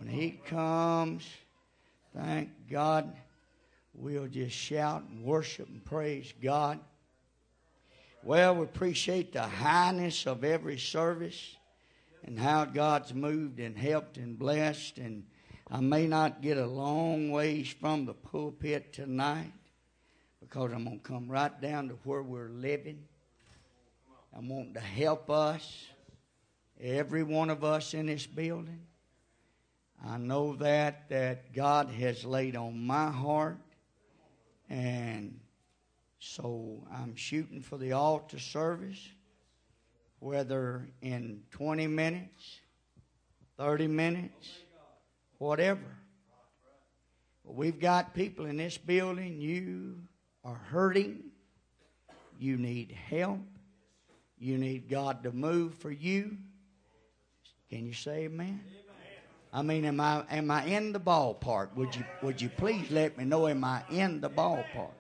When He comes, thank God, we'll just shout and worship and praise God. Well, we appreciate the highness of every service and how God's moved and helped and blessed. And I may not get a long ways from the pulpit tonight because I'm going to come right down to where we're living. I want to help us, every one of us in this building. I know that God has laid on my heart, and so I'm shooting for the altar service, whether in 20 minutes, 30 minutes, whatever. But we've got people in this building, you are hurting, you need help, you need God to move for you. Can you say amen? I mean, am I in the ballpark? Would you please let me know, am I in the ballpark?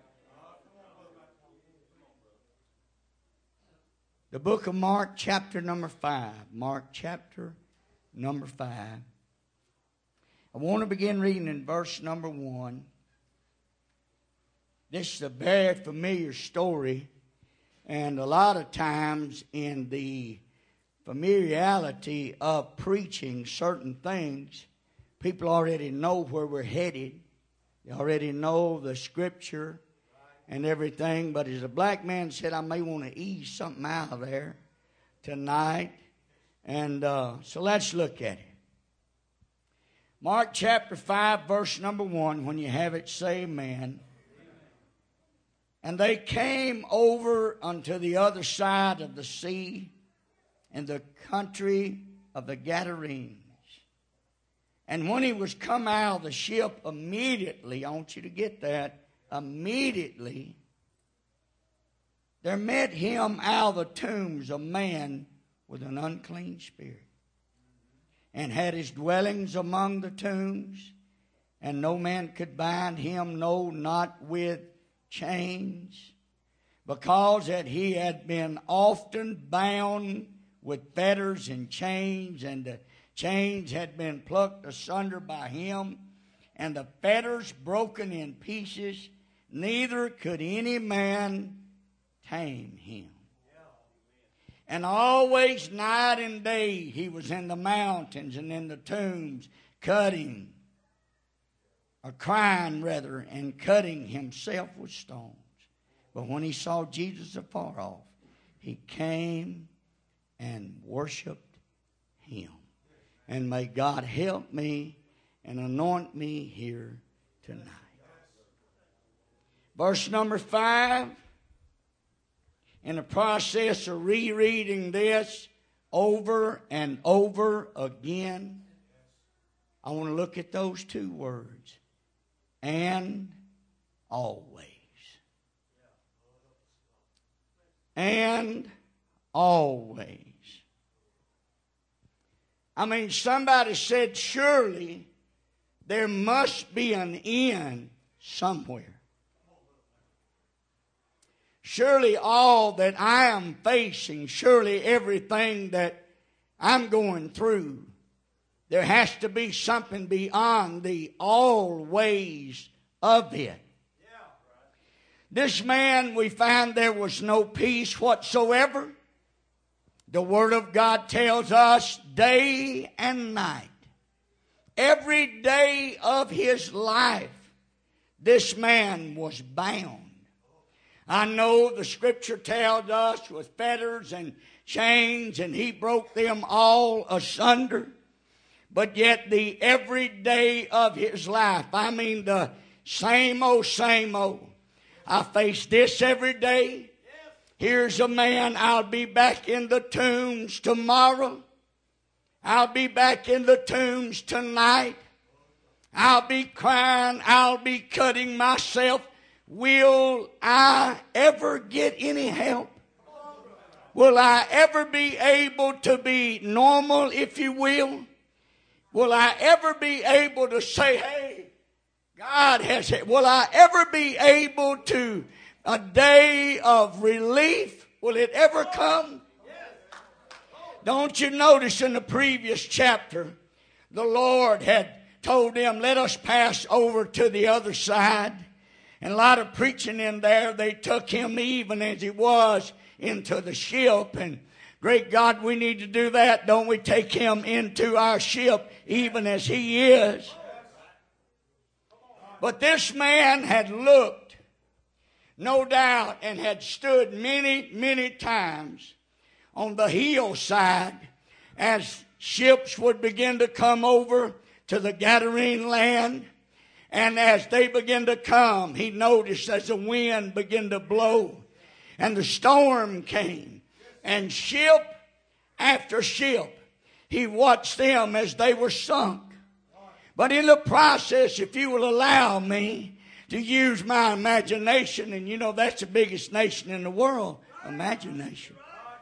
The book of Mark, chapter number 5. Mark, chapter number 5. I want to begin reading in verse number 1. This is a very familiar story, and a lot of times in the familiarity of preaching certain things, people already know where we're headed. They already know the scripture and everything. But as a black man said, I may want to ease something out of there tonight. And so let's look at it. Mark chapter 5, verse number 1. When you have it, say amen. And they came over unto the other side of the sea, in the country of the Gadarenes. And when he was come out of the ship, immediately, I want you to get that, immediately, there met him out of the tombs a man with an unclean spirit, and had his dwellings among the tombs, and no man could bind him, no, not with chains, because that he had been often bound with fetters and chains, and the chains had been plucked asunder by him, and the fetters broken in pieces, neither could any man tame him. And always night and day he was in the mountains and in the tombs, crying rather, and cutting himself with stones. But when he saw Jesus afar off, he came and worshiped him. And may God help me and anoint me here tonight. Verse number 5. In the process of rereading this over and over again, I want to look at those two words. And always. And always. I mean, somebody said, surely there must be an end somewhere. Surely all that I am facing, surely everything that I'm going through, there has to be something beyond the always of it. This man, we find there was no peace whatsoever. The Word of God tells us day and night, every day of his life, this man was bound. I know the Scripture tells us with fetters and chains, and he broke them all asunder. But yet the every day of his life, I mean the same old. I face this every day. Here's a man, I'll be back in the tombs tomorrow. I'll be back in the tombs tonight. I'll be crying. I'll be cutting myself. Will I ever get any help? Will I ever be able to be normal, if you will? Will I ever be able to say, hey, God has it? Will I ever be able to, a day of relief, will it ever come? Don't you notice in the previous chapter, the Lord had told them, let us pass over to the other side. And a lot of preaching in there, they took him even as he was into the ship. And great God, we need to do that. Don't we take him into our ship even as he is? But this man had looked, no doubt, and had stood many, many times on the hillside as ships would begin to come over to the Gadarene land. And as they began to come, he noticed as the wind began to blow and the storm came, and ship after ship, he watched them as they were sunk. But in the process, if you will allow me to use my imagination, and you know that's the biggest nation in the world, imagination,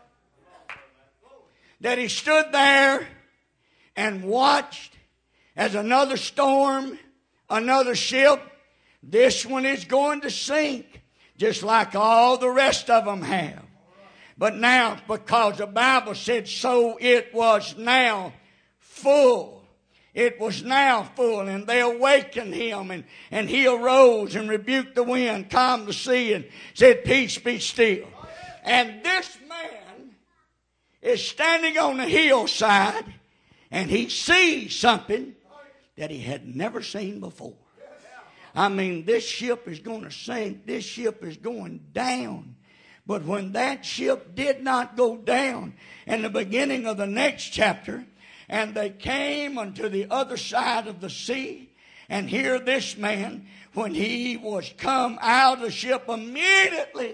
that he stood there and watched as another storm, another ship, this one is going to sink, just like all the rest of them have. But now, because the Bible said so, it was now full. It was now full, and they awakened him, and he arose and rebuked the wind, calmed the sea, and said, peace, be still. And this man is standing on the hillside, and he sees something that he had never seen before. I mean, this ship is going to sink. This ship is going down. But when that ship did not go down, in the beginning of the next chapter, and they came unto the other side of the sea, and here this man, when he was come out of the ship, immediately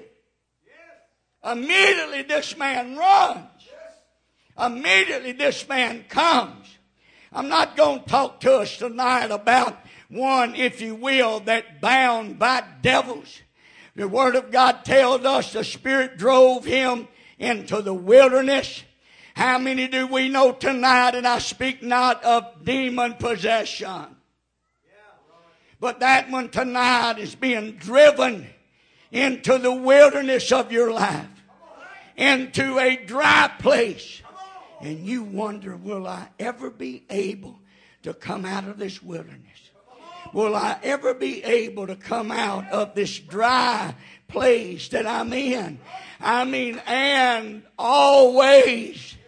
this man runs. Immediately this man comes. I'm not going to talk to us tonight about one, if you will, that bound by devils. The Word of God tells us the Spirit drove him into the wilderness. How many do we know tonight, and I speak not of demon possession, but that one tonight is being driven into the wilderness of your life, into a dry place. And you wonder, will I ever be able to come out of this wilderness? Will I ever be able to come out of this dry place that I'm in? I mean, and always,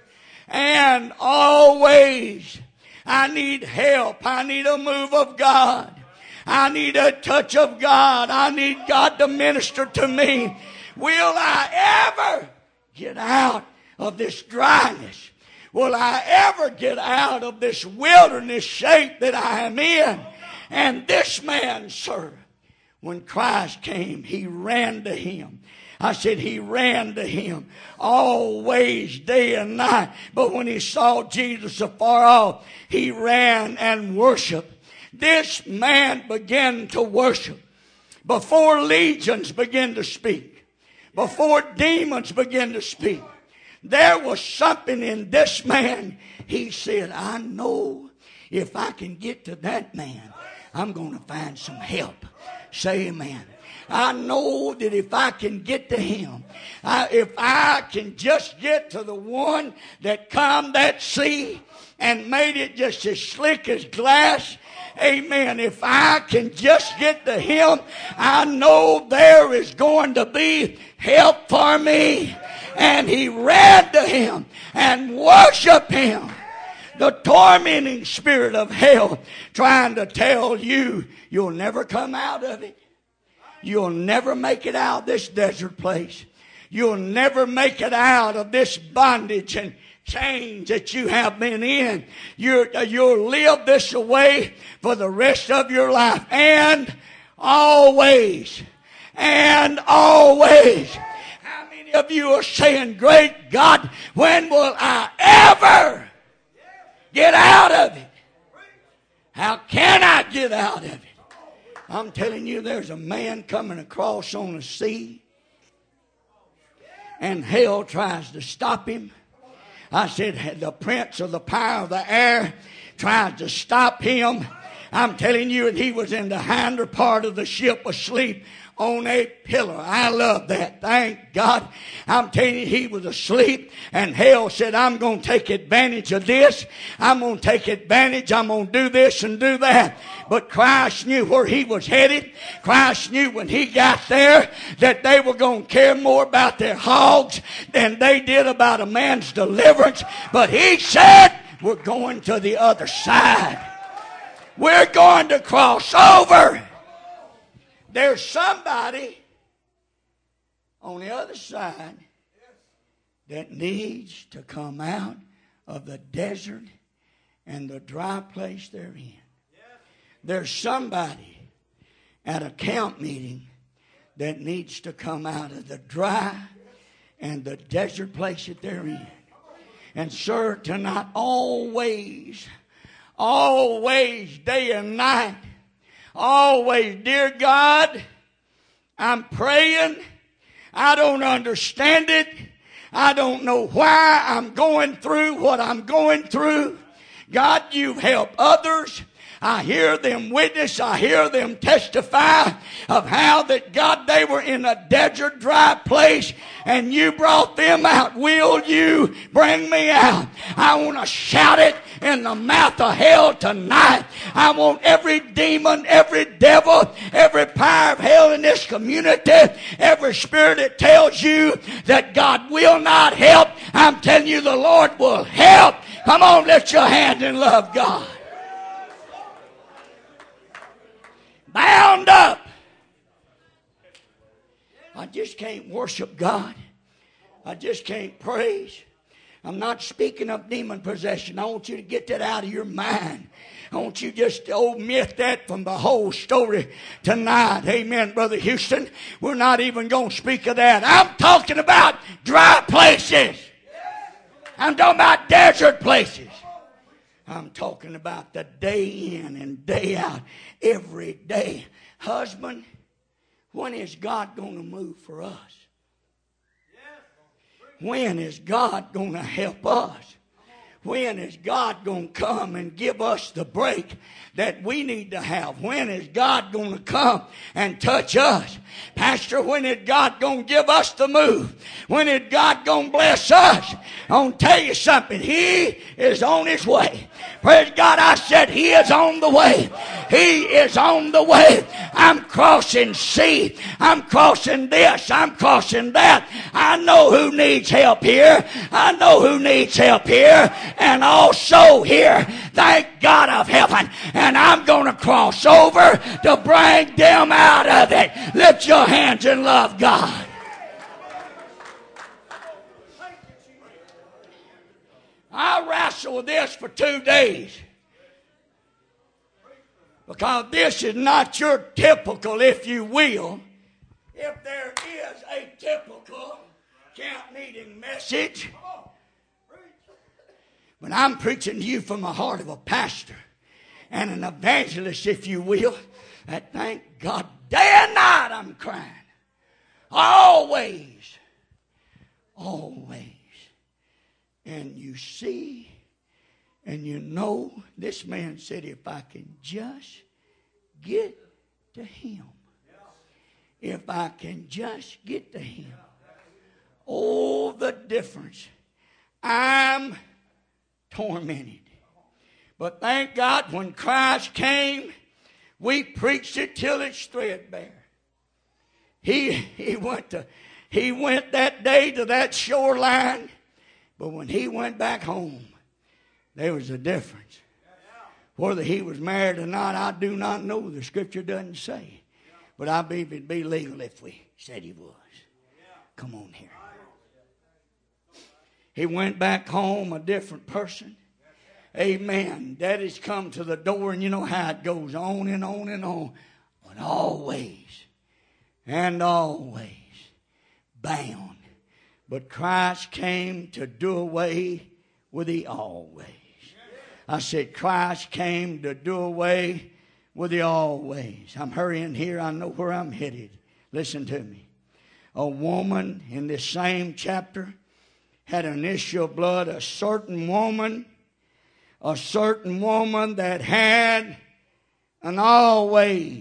I need help. I need a move of God. I need a touch of God. I need God to minister to me. Will I ever get out of this dryness? Will I ever get out of this wilderness shape that I am in? And this man, sir, when Christ came, he ran to him. I said he ran to him always, day and night. But when he saw Jesus afar off, he ran and worshiped. This man began to worship before legions began to speak, before demons began to speak. There was something in this man. He said, I know if I can get to that man, I'm going to find some help. Say amen. I know that if I can get to him, if I can just get to the one that calmed that sea and made it just as slick as glass, amen. If I can just get to him, I know there is going to be help for me. And he ran to him and worshiped him. The tormenting spirit of hell trying to tell you you'll never come out of it. You'll never make it out of this desert place. You'll never make it out of this bondage and chains that you have been in. You'll live this away for the rest of your life. And always. How many of you are saying, great God, when will I ever get out of it? How can I get out of it? I'm telling you, there's a man coming across on the sea, and hell tries to stop him. I said, the prince of the power of the air tries to stop him. I'm telling you, and he was in the hinder part of the ship asleep on a pillar. I love that. Thank God. I'm telling you, he was asleep, and hell said, I'm going to take advantage of this. I'm going to take advantage. I'm going to do this and do that. But Christ knew where he was headed. Christ knew when he got there that they were going to care more about their hogs than they did about a man's deliverance. But he said, we're going to the other side. We're going to cross over. There's somebody on the other side that needs to come out of the desert and the dry place they're in. There's somebody at a camp meeting that needs to come out of the dry and the desert place that they're in. And sir, tonight, always, day and night, always, dear God, I'm praying. I don't understand it. I don't know why I'm going through what I'm going through. God, you've helped others. I hear them witness. I hear them testify of how that God, they were in a desert dry place and you brought them out. Will you bring me out? I want to shout it in the mouth of hell tonight. I want every demon, every devil, every power of hell in this community, every spirit that tells you that God will not help, I'm telling you the Lord will help. Come on, lift your hand and love God. Bound up. I just can't worship God. I just can't praise. I'm not speaking of demon possession. I want you to get that out of your mind. I want you just to omit that from the whole story tonight. Amen, Brother Houston. We're not even going to speak of that. I'm talking about dry places. I'm talking about desert places. I'm talking about the day in and day out, every day. Husband, when is God going to move for us? When is God going to help us? When is God going to come and give us the break that we need to have? When is God going to come and touch us? Pastor, when is God going to give us the move? When is God going to bless us? I'm going to tell you something. He is on his way. Praise God, I said he is on the way. He is on the way. I'm crossing sea. I'm crossing this. I'm crossing that. I know who needs help here. I know who needs help here. And also here, thank God of heaven. And I'm going to cross over to bring them out of it. Lift your hands and love God. I wrestled with this for 2 days. Because this is not your typical, if you will. If there is a typical camp meeting message. But I'm preaching to you from the heart of a pastor and an evangelist, if you will. That thank God, day and night I'm crying. Always. And you see, and you know, this man said, if I can just get to him. If I can just get to him. Oh, the difference. I'm tormented. But thank God when Christ came, we preached it till it's threadbare. He went that day to that shoreline, but when he went back home, there was a difference. Whether he was married or not, I do not know. The scripture doesn't say. But I believe it'd be legal if we said he was. Come on here. He went back home a different person. Amen. Daddy's come to the door, and you know how it goes on and on and on. But always and always bound. But Christ came to do away with the always. I said Christ came to do away with the always. I'm hurrying here. I know where I'm headed. Listen to me. A woman in this same chapter had an issue of blood. A certain woman that had and always.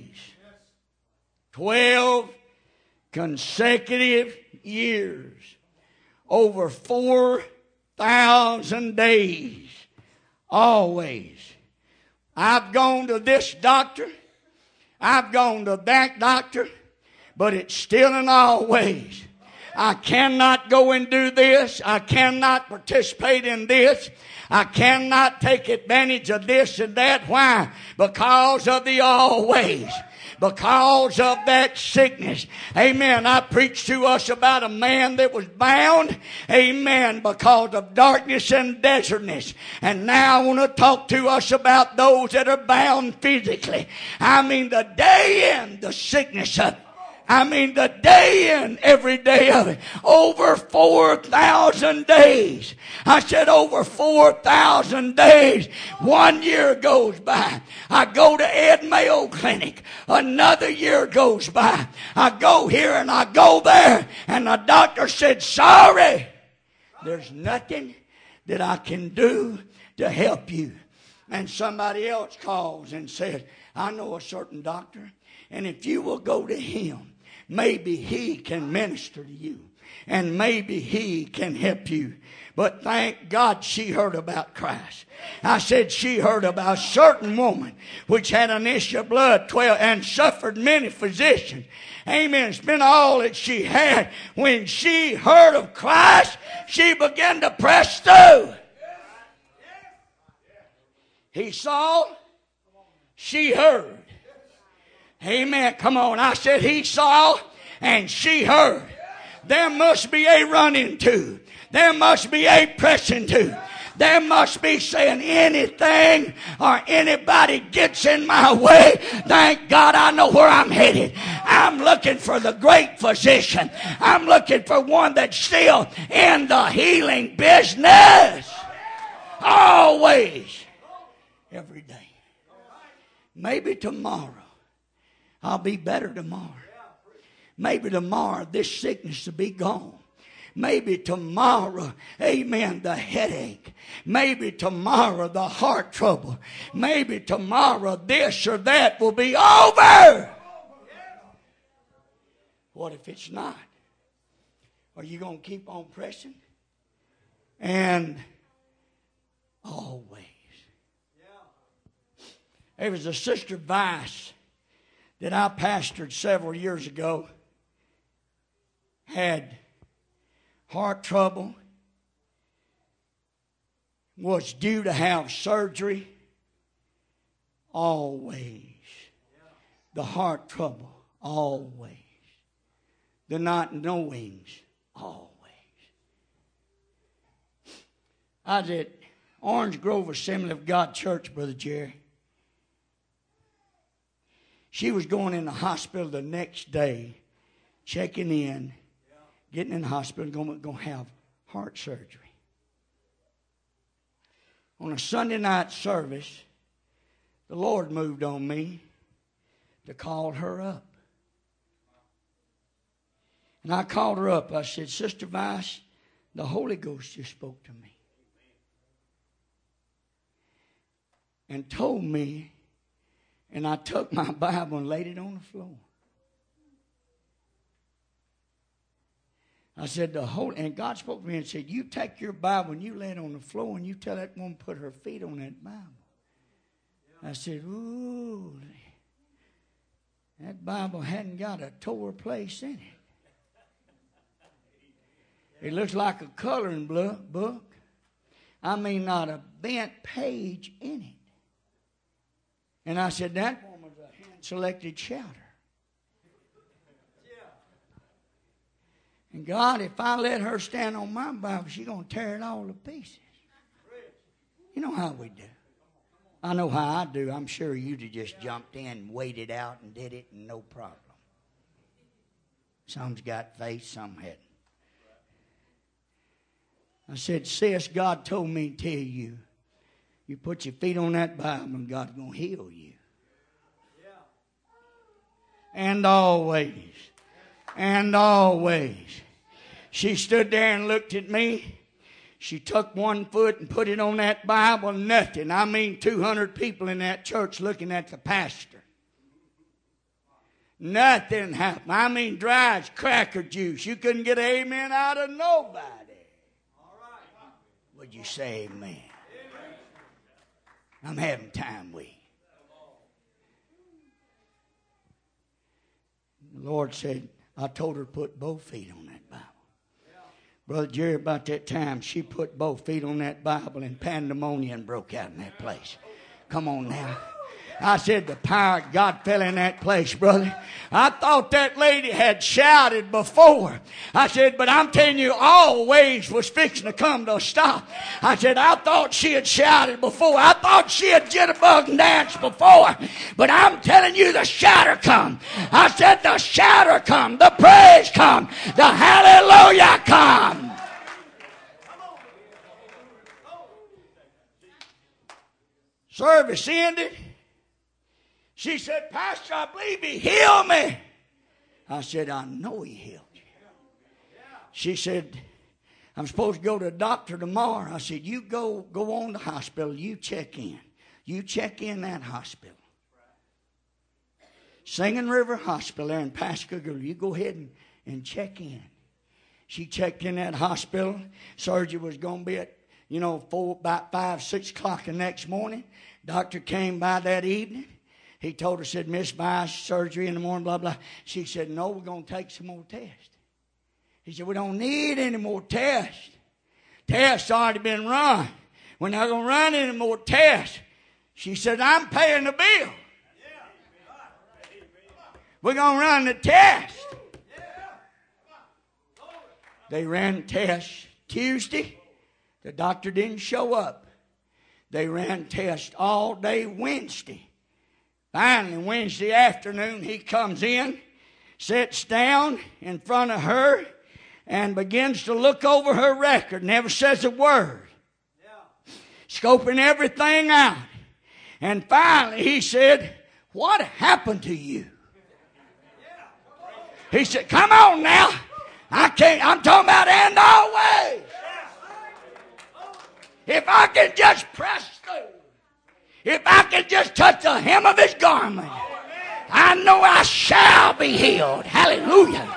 12 consecutive years. Over 4,000 days. Always. I've gone to this doctor. I've gone to that doctor. But it's still and always. I cannot go and do this. I cannot participate in this. I cannot take advantage of this and that. Why? Because of the always. Because of that sickness. Amen. I preached to us about a man that was bound. Amen. Because of darkness and desertness. And now I want to talk to us about those that are bound physically. I mean the day in the sickness of it. I mean the day in, every day of it. Over 4,000 days. I said over 4,000 days. 1 year goes by. I go to Ed Mayo Clinic. Another year goes by. I go here and I go there. And the doctor said, sorry, there's nothing that I can do to help you. And somebody else calls and says, I know a certain doctor. And if you will go to him, maybe he can minister to you. And maybe he can help you. But thank God she heard about Christ. I said she heard about a certain woman which had an issue of blood 12 and suffered many physicians. Amen. Spent all that she had. When she heard of Christ, she began to press through. He saw, she heard. Amen. Come on. I said he saw and she heard. There must be a running to. There must be a pressing to. There must be saying anything or anybody gets in my way. Thank God I know where I'm headed. I'm looking for the great physician. I'm looking for one that's still in the healing business. Always. Every day. Maybe tomorrow. I'll be better tomorrow. Maybe tomorrow this sickness will be gone. Maybe tomorrow, amen, the headache. Maybe tomorrow the heart trouble. Maybe tomorrow this or that will be over. What if it's not? Are you going to keep on pressing? And always. There was a Sister Vice that I pastored several years ago, had heart trouble, was due to have surgery. Always. The heart trouble. Always. The not knowings. Always. I was at Orange Grove Assembly of God Church, Brother Jerry. She was going in the hospital the next day, checking in, getting in the hospital, going to have heart surgery. On a Sunday night service, the Lord moved on me to call her up. And I called her up. I said, Sister Vice, the Holy Ghost just spoke to me and told me. And I took my Bible and laid it on the floor. I said, and God spoke to me and said, you take your Bible and you lay it on the floor and you tell that woman to put her feet on that Bible. I said, ooh, that Bible hadn't got a tore place in it. It looks like a coloring book. I mean, not a bent page in it. And I said, that woman's a hand-selected shouter. And God, if I let her stand on my Bible, she's going to tear it all to pieces. You know how we do. I know how I do. I'm sure you'd have just jumped in, waited out, and did it, and no problem. Some's got faith, some hadn't. I said, sis, God told me to tell you, you put your feet on that Bible and God's going to heal you. And always. And always. She stood there and looked at me. She took one foot and put it on that Bible, nothing. I mean 200 people in that church looking at the pastor. Nothing happened. I mean dry as cracker juice. You couldn't get an amen out of nobody. Would you say amen? I'm having time with you. The Lord said, I told her to put both feet on that Bible. Brother Jerry, about that time, she put both feet on that Bible and pandemonium broke out in that place. Come on now. I said the power of God fell in that place, brother. I thought that lady had shouted before. I said, but I'm telling you, always was fixing to come to a stop. I said, I thought she had shouted before. I thought she had jitterbug and danced before. But I'm telling you, the shouter come. I said, the shouter come. The praise come. The hallelujah come. Service ended. She said, Pastor, I believe he healed me. I said, I know he healed you. She said, I'm supposed to go to the doctor tomorrow. I said, you go on to the hospital. You check in. You check in that hospital. Singing River Hospital there in Pascagoula. You go ahead and check in. She checked in that hospital. Surgery was going to be at, about 5, 6 o'clock the next morning. Doctor came by that evening. He told her, said, Miss Bice, surgery in the morning, blah, blah. She said, no, we're going to take some more tests. He said, we don't need any more tests. Tests already been run. We're not going to run any more tests. She said, I'm paying the bill. We're going to run the test. They ran tests Tuesday. The doctor didn't show up. They ran tests all day Wednesday. Finally, Wednesday afternoon, he comes in, sits down in front of her, and begins to look over her record. Never says a word. Scoping everything out. And finally, he said, what happened to you? He said, come on now. I'm talking about and always. If I can just press through. If I can just touch the hem of his garment, I know I shall be healed. Hallelujah.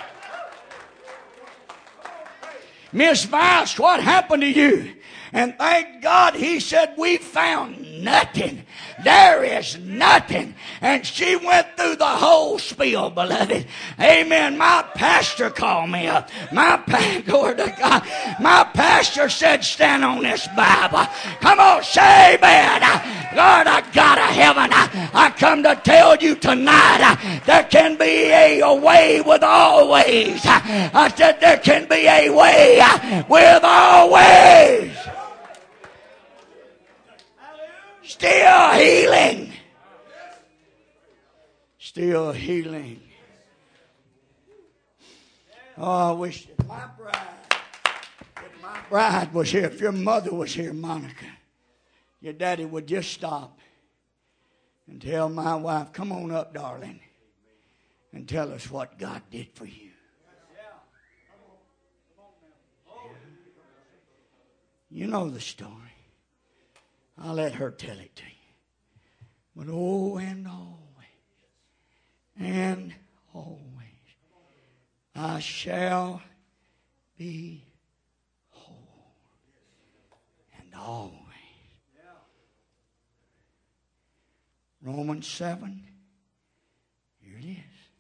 Miss Vice, what happened to you? And thank God he said, we found nothing. There is nothing. And she went through the whole spiel, beloved. Amen. My pastor called me up. Glory to God. My pastor said, stand on this Bible. Come on, say amen. Lord, I got to heaven. I come to tell you tonight, there can be a way with all ways. I said, there can be a way with all ways. Still healing. Still healing. Oh, I wish that my bride was here. If your mother was here, Monica, your daddy would just stop and tell my wife, come on up, darling, and tell us what God did for you. You know the story. I'll let her tell it to you. But oh, and always, I shall be whole. And always. Romans 7. Here it is.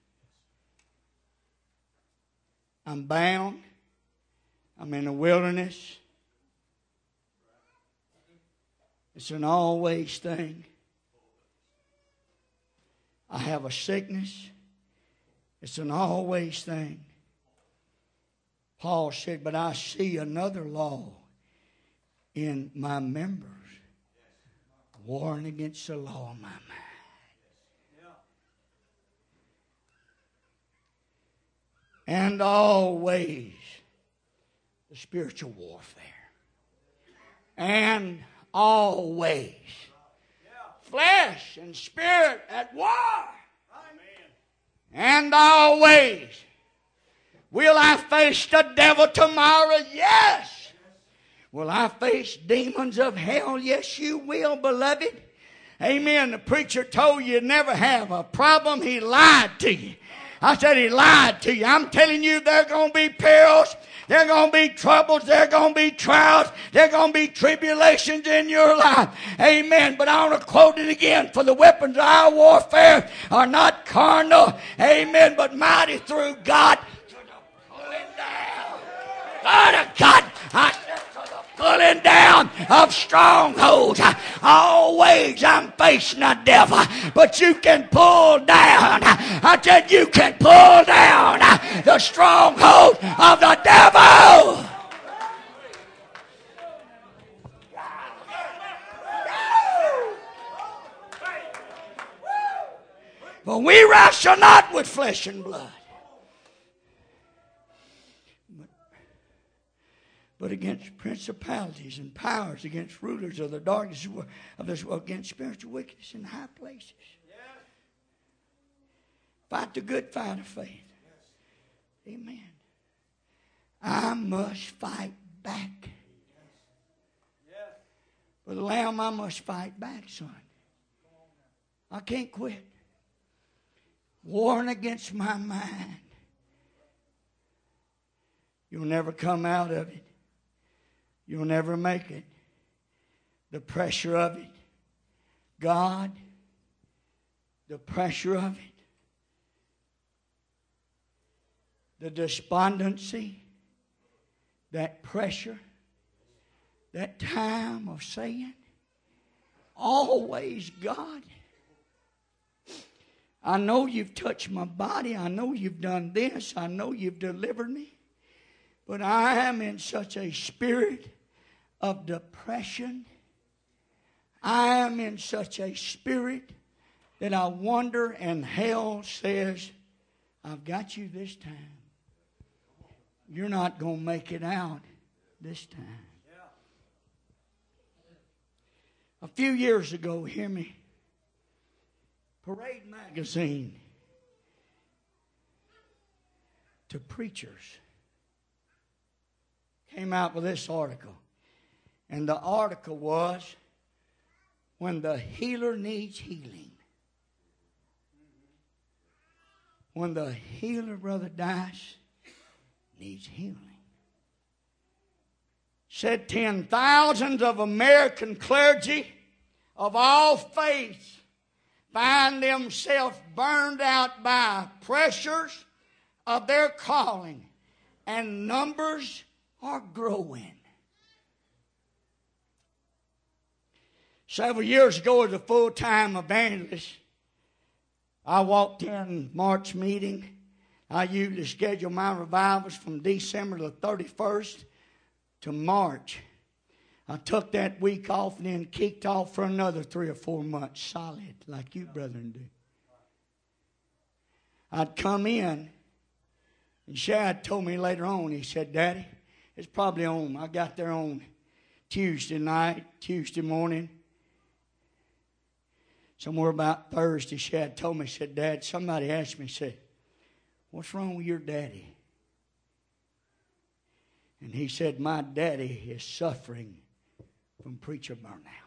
I'm bound. I'm in the wilderness. It's an always thing. I have a sickness. It's an always thing. Paul said, but I see another law in my members, warring against the law of my mind. And always the spiritual warfare. And always flesh and spirit at war. And always will I face the devil tomorrow? Yes. Will I face demons of hell? Yes, you will, beloved. Amen. The preacher told you never have a problem. He lied to you. I said he lied to you. I'm telling you, there are going to be perils. There are going to be troubles. There are going to be trials. There are going to be tribulations in your life. Amen. But I want to quote it again. For the weapons of our warfare are not carnal. Amen. But mighty through God to the pulling down. God. Pulling down of strongholds. Always I'm facing a devil, but you can pull down. I said you can pull down the stronghold of the devil. For we wrestle not with flesh and blood, but against principalities and powers, against rulers of the darkness of this world, against spiritual wickedness in high places. Fight the good fight of faith. Amen. I must fight back. For the Lamb, I must fight back, son. I can't quit. Warring against my mind. You'll never come out of it. You'll never make it. The pressure of it. God, the pressure of it. The despondency. That pressure. That time of saying, always God. I know you've touched my body. I know you've done this. I know you've delivered me. But I am in such a spirit of depression. I am in such a spirit that I wonder, and hell says, I've got you this time. You're not going to make it out this time. A few years ago, hear me, Parade magazine to preachers came out with this article. And the article was, when the healer needs healing. When the healer, Brother Dice, needs healing. Said 10,000s of American clergy of all faiths find themselves burned out by pressures of their calling, and numbers are growing. Several years ago, as a full-time evangelist, I walked in March meeting. I usually schedule my revivals from December the 31st to March. I took that week off and then kicked off for another 3 or 4 months solid, like you brethren do. I'd come in, and Shad told me later on, he said, Daddy, it's probably on. I got there on Tuesday night, Tuesday morning. Somewhere about Thursday, Shad told me, said, Dad, somebody asked me, said, what's wrong with your daddy? And he said, my daddy is suffering from preacher burnout.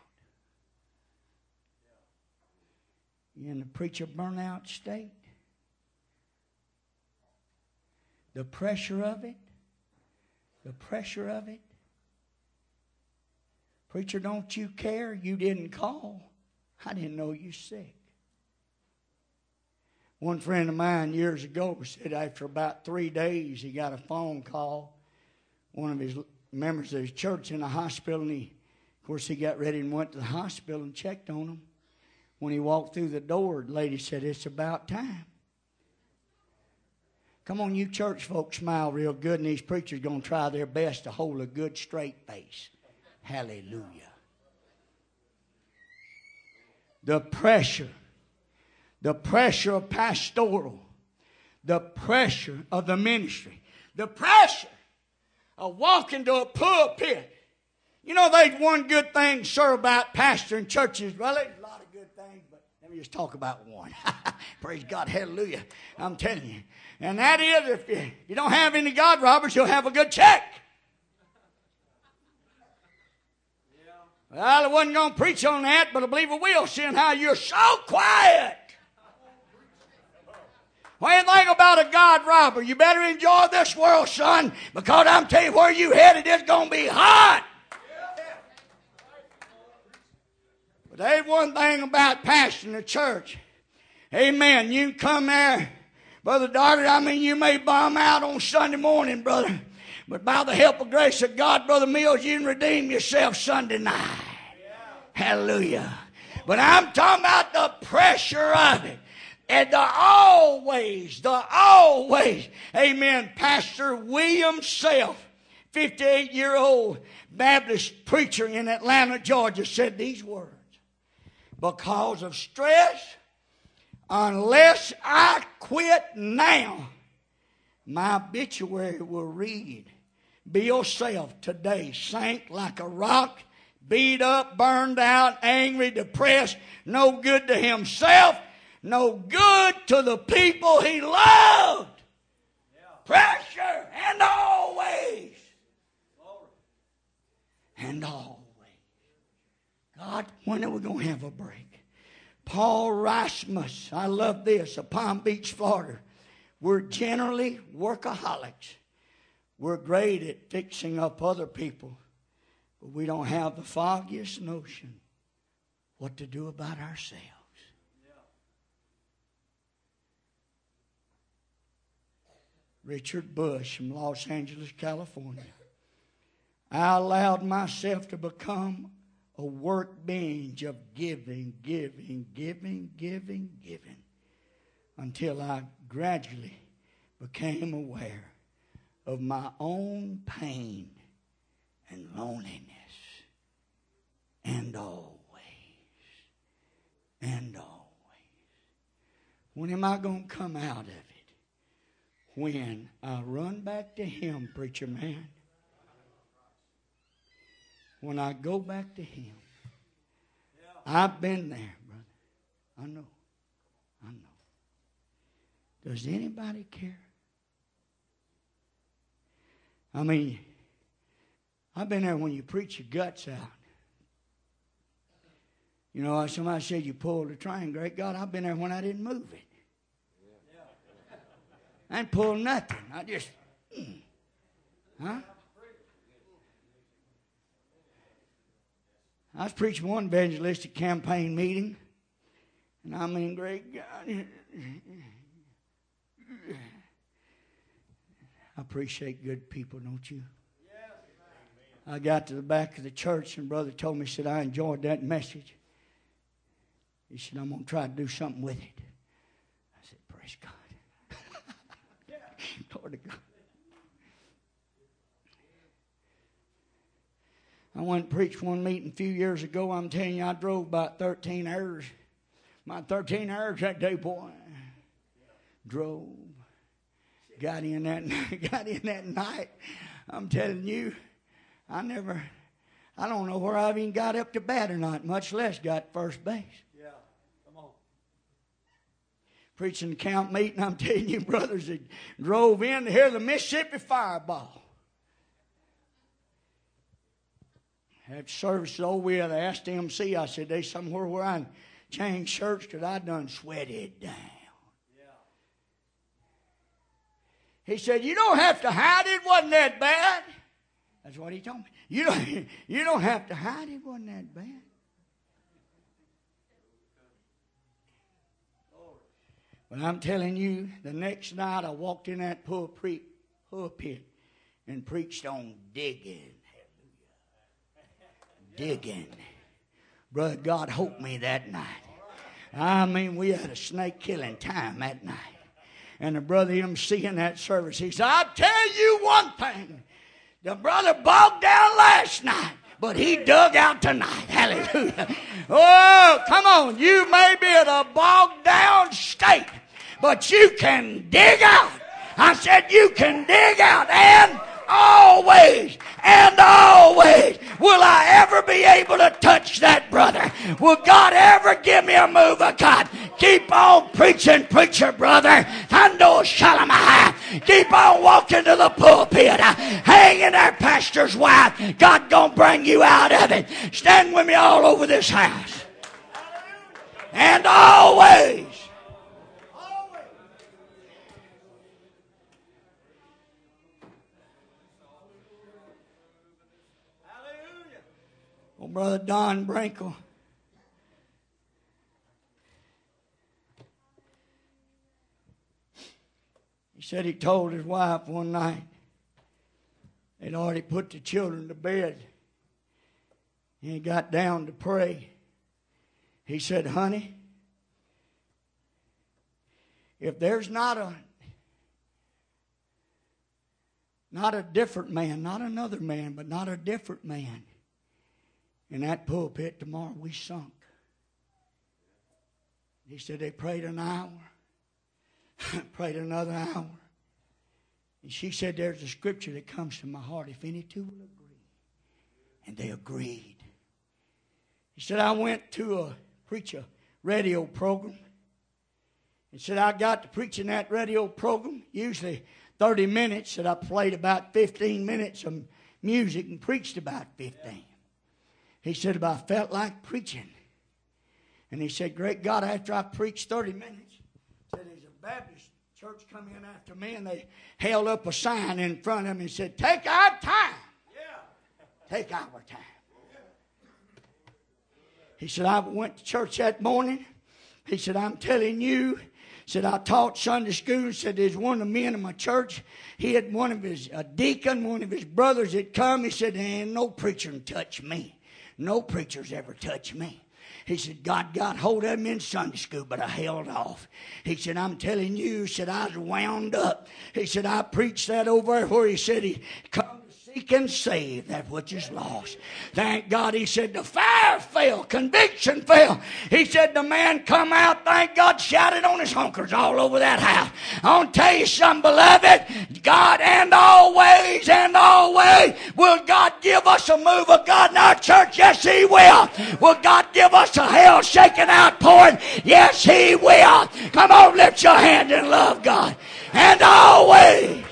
You in the preacher burnout state? The pressure of it? The pressure of it? Preacher, don't you care? You didn't call. I didn't know you sick. One friend of mine years ago said after about 3 days he got a phone call. One of his members of his church in the hospital, and of course he got ready and went to the hospital and checked on him. When he walked through the door, the lady said, it's about time. Come on, you church folks, smile real good, and these preachers are going to try their best to hold a good straight face. Hallelujah. The pressure of pastoral, the pressure of the ministry, the pressure of walking to a pulpit. You know, there's one good thing, sir, about pastoring churches. Well, there's a lot of good things, but let me just talk about one. Praise God, hallelujah. I'm telling you. And that is, if you don't have any God robbers, you'll have a good check. Well, I wasn't going to preach on that, but I believe I will, seeing how you're so quiet. What do you think about a God robber? You better enjoy this world, son, because I'm telling you, where you headed, it's going to be hot. But there's one thing about pastoring the church. Amen. You can come there, Brother Doggett. I mean, you may bum out on Sunday morning, brother. But by the help and grace of God, Brother Mills, you can redeem yourself Sunday night. Hallelujah. But I'm talking about the pressure of it. And the always, amen, Pastor William Self, 58-year-old Baptist preacher in Atlanta, Georgia, said these words. Because of stress, unless I quit now, my obituary will read, Bill Self today sank like a rock, beat up, burned out, angry, depressed, no good to himself, no good to the people he loved. Yeah. Pressure and always. And always. God, when are we going to have a break? Paul Rasmus, I love this, of Palm Beach, Florida. We're generally workaholics. We're great at fixing up other people, but we don't have the foggiest notion what to do about ourselves. Richard Bush from Los Angeles, California. I allowed myself to become a workbench of giving, until I gradually became aware of my own pain and loneliness. And always. When am I going to come out of it? When I run back to Him, preacher man. When I go back to Him. I've been there, brother. I know. Does anybody care? I mean, I've been there when you preach your guts out. You know, somebody said you pulled the train. Great God, I've been there when I didn't move it. I ain't pulled nothing. I just, I was preaching one evangelistic campaign meeting, and I mean, great God. I appreciate good people, don't you? I got to the back of the church, and brother told me, he said, I enjoyed that message. He said, I'm going to try to do something with it. I said, praise God. Glory to God. I went and preached one meeting a few years ago. I'm telling you, I drove about 13 hours. My 13 hours that day, boy. Drove. Got in that night. I'm telling you, I don't know where I've even got up to bat or not, much less got first base. Yeah, come on. Preaching the camp meeting, I'm telling you, brothers that drove in to hear the Mississippi Fireball. Had services over with. I asked MC, I said, there's somewhere where I change shirts because I done sweated down. He said, you don't have to hide it. Wasn't that bad? That's what he told me. You don't have to hide it. Wasn't that bad? But I'm telling you, the next night I walked in that pulpit and preached on digging. Digging. Brother, God helped me that night. I mean, we had a snake killing time that night. And the brother MC in that service, he said, I'll tell you one thing. The brother bogged down last night, but he dug out tonight. Hallelujah. Oh, come on. You may be at a bogged down state, but you can dig out. I said you can dig out, and always will I ever be able to touch that brother. Will God ever give me a move of God? Keep on preaching, preacher brother. Tando Shalamaha. Keep on walking to the pulpit. Hang in there, pastor's wife. God gonna bring you out of it. Stand with me all over this house. And always. Oh, Brother Don Brinkle. He said he told his wife one night they'd already put the children to bed. And he got down to pray. He said, honey, if there's not a different man, not another man, but not a different man in that pulpit tomorrow, we sunk. He said they prayed an hour, prayed another hour. And she said there's a scripture that comes to my heart, if any two will agree. And they agreed. He said, I went to preach a radio program. He said, I got to preaching that radio program, usually 30 minutes, that I played about 15 minutes of music and preached about 15. He said, but I felt like preaching. And he said, great God, after I preached 30 minutes, said there's a Baptist church come in after me, and they held up a sign in front of them and said, take our time. Take our time. He said, I went to church that morning. He said, I'm telling you, said, I taught Sunday school. Said, there's one of the men in my church. He had a deacon, one of his brothers had come. He said, there ain't no preacher can touch me. No preachers ever touched me. He said, God got hold of him in Sunday school, but I held off. He said, I'm telling you, said, I was wound up. He said, I preached that over where he said he come to seek and save that which is lost. Thank God. He said, the fire fell, conviction fell. He said, the man come out, thank God, shouted on his hunkers all over that house. I want to tell you something, beloved. God, and always will God give us a move of God in our church? Yes, He will. Will God give us a hell shaking outpouring? Yes, He will. Come on, lift your hand and love God. And always.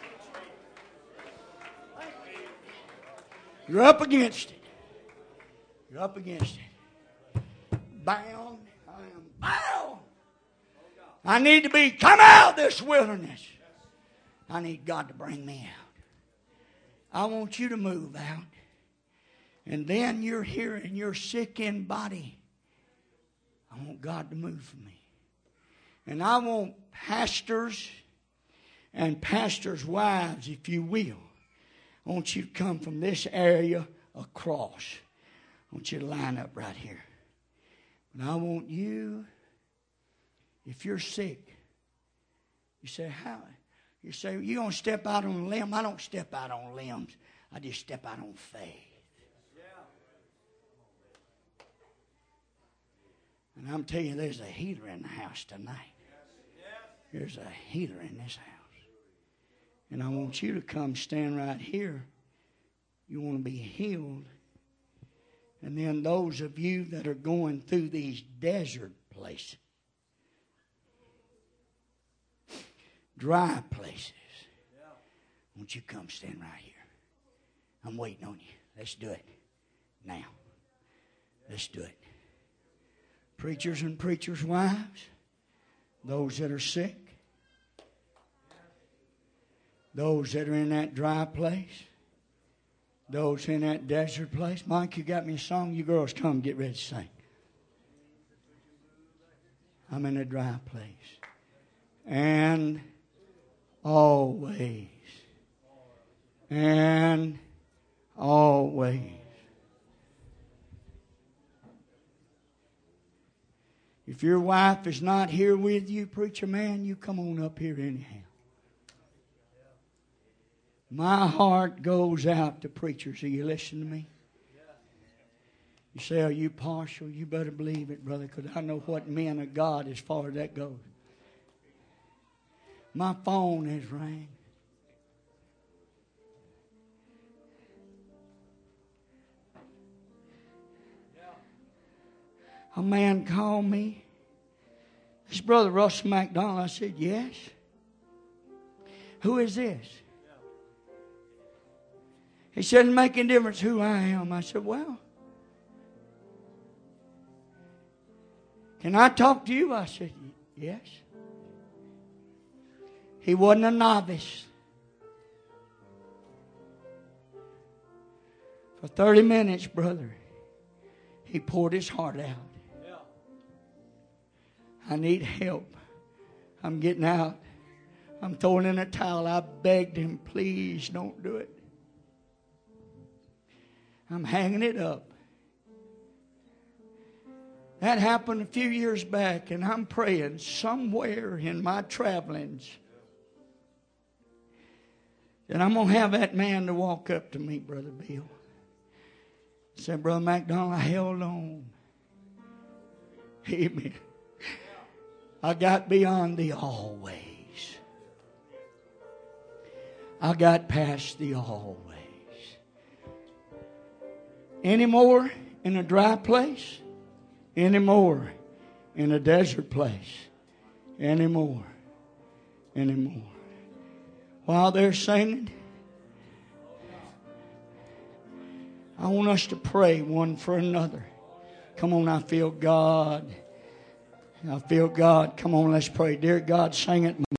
You're up against it. You're up against it. Bound. I am bound. I need to come out of this wilderness. I need God to bring me out. I want you to move out. And then you're here and you're sick in body. I want God to move for me. And I want pastors and pastors' wives, if you will. I want you to come from this area across. I want you to line up right here. And I want you, if you're sick, you say, how? You say, you're going to step out on a limb? I don't step out on limbs. I just step out on faith. And I'm telling you, there's a healer in the house tonight. There's a healer in this house. And I want you to come stand right here. You want to be healed. And then those of you that are going through these desert places, dry places, won't you come stand right here? I'm waiting on you. Let's do it now. Let's do it. Preachers and preachers' wives, those that are sick, those that are in that dry place, those in that desert place. Mike, you got me a song? You girls come get ready to sing. I'm in a dry place. And always. And always. If your wife is not here with you, preacher man, you come on up here anyhow. My heart goes out to preachers. Are you listening to me? You say, are you partial? You better believe it, brother, because I know what men of God as far as that goes. My phone has rang. A man called me. This Brother Russell McDonald. I said, yes. Who is this? He said, it's making a difference who I am. I said, well, can I talk to you? I said, yes. He wasn't a novice. For 30 minutes, brother, he poured his heart out. I need help. I'm getting out. I'm throwing in a towel. I begged him, please don't do it. I'm hanging it up. That happened a few years back, and I'm praying somewhere in my travelings that I'm going to have that man to walk up to me, Brother Bill. Said, Brother McDonald, I held on. Amen. I got beyond the always. I got past the always. Any more in a dry place? Any more in a desert place? Any more? Any more? While they're singing, I want us to pray one for another. Come on, I feel God. I feel God. Come on, let's pray. Dear God, sing it.